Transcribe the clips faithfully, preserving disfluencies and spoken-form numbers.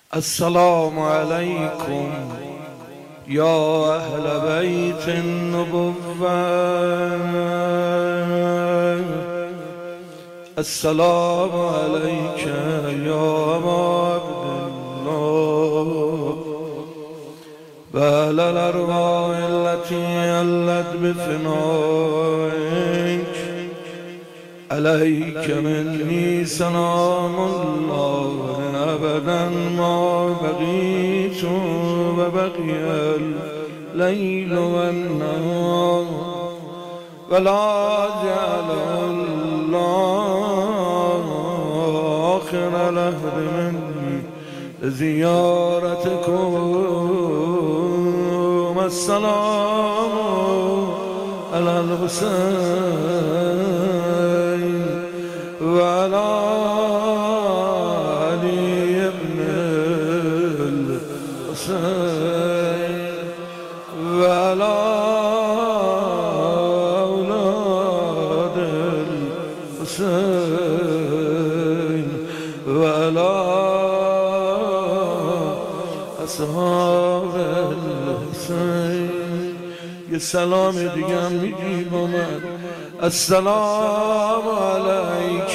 السلام عليكم يا أهل بيت النبوة. السلام عليك يا أبا عبد الله بل الأرواح التي علت بفنائك. عليك مني سلام الله أبدا ما بقيت وبقي الليل والنهار، ولا جعل الله آخر العهد مني زيارتكم. السلام على الحسين وعلى علي بن الحسين وعلى أولاد الحسين وعلى أصحاب الحسين. یه سلام دیگه هم میگی با من. السلام علیک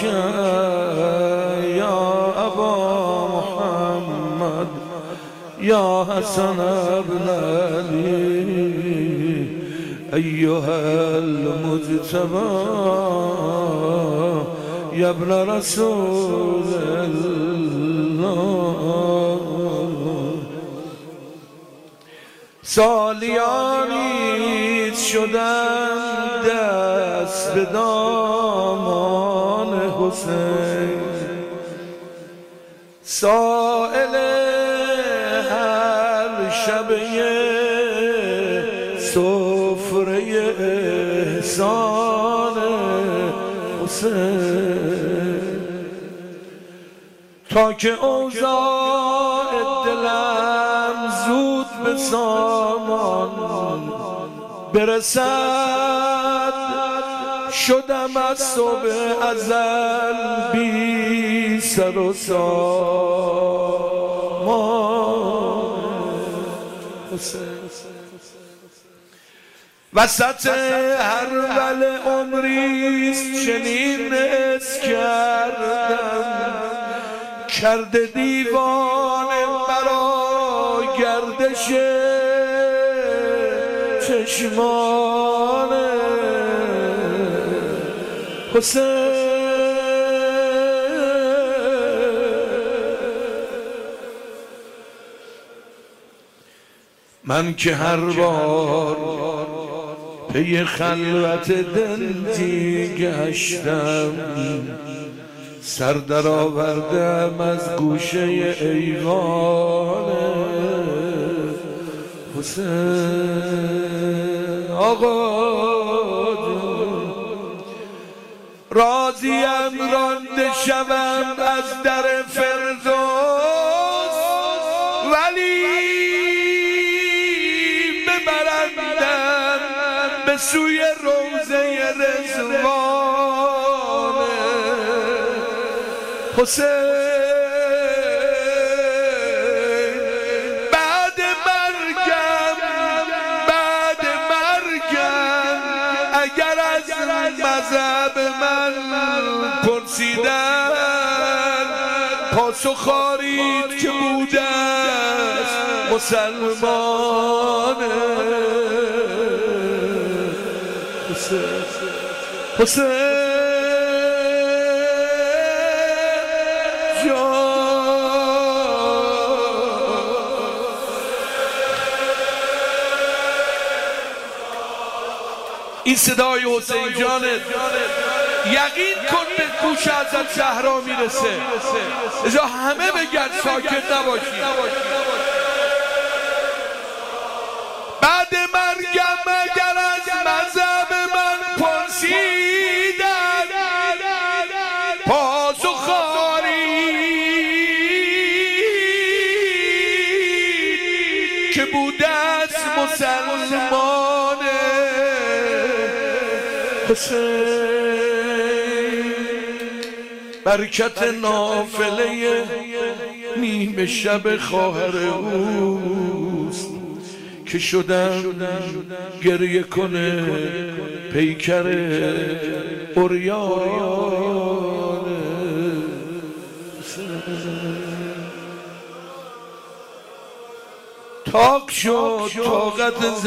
یا ابا محمد یا حسن ابن علی ایها المجتبی یا ابن رسول الله. سالیانی شدن دست به دامان حسین، سائل هر شبه سفره احسان حسین، تا که اوضاع دلم زود به سامان برسد. شدم از صبح ازل بی سر و سامان. وسط هر ول عمریست چنین حس کردم، کرده دیوانه مرا گردش چشمان حسین. من که هر بار پی خلوت دلتی گشتم، سر در آوردم از گوشه ایوان حسین. آقا راضیم رانده شوم از در فردوس، ولی ببرندم به سوی روضه رضوان حسین. بعد مرگم بعد مرگم اگر از مذهب من پرسیدن، پاسخ آرید که بوده است مسلمان حسین. حسین این صدای حسین جانت یقین کن به گوش حضرت زهرا میرسه. ازا همه بگن ساکت نباشی. بعد مرگم اگر از مذهب من پرسیدن، پاسخ آرید که بوده است مسلمان حسین. برکت نافله نیمه شب خواهر اوست که شدم گریه کنه پیکر عریان. تاک شد طاقت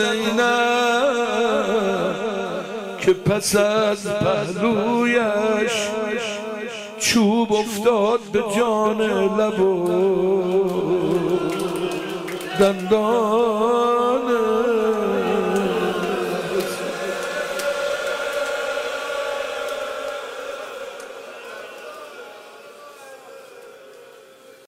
زینب که پس از پهلویش چوب افتاد به جان لب و دندان.